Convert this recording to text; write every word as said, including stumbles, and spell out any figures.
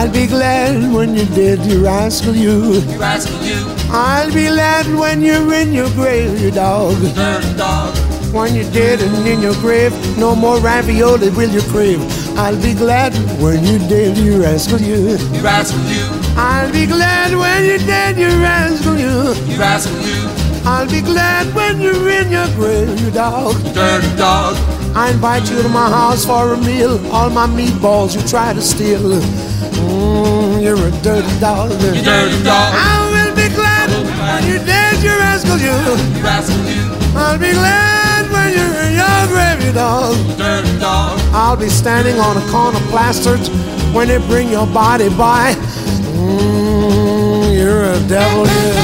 I'll be glad when you're dead, you rascal you. You rascal you. I'll be glad when you're in your grave, you dog. Dirty dog. When you're dead and in your grave, no more ravioli will you crave. I'll be glad when you're dead, you rascal you. You rascal you. I'll be glad when you're dead, you rascal you. You rascal you. I'll be glad when you're in your grave, you dog. Dirty dog. I invite you to my house for a meal. All my meatballs you try to steal. Mm, you're a dirty dog. You dirty dog. I will be glad when you're dead, you rascal you. You rascal you. I'll be glad when you're in your grave, you dog. Dirty dog. I'll be standing on a corner plastered when they bring your body by. Mm, you're a devil, yeah.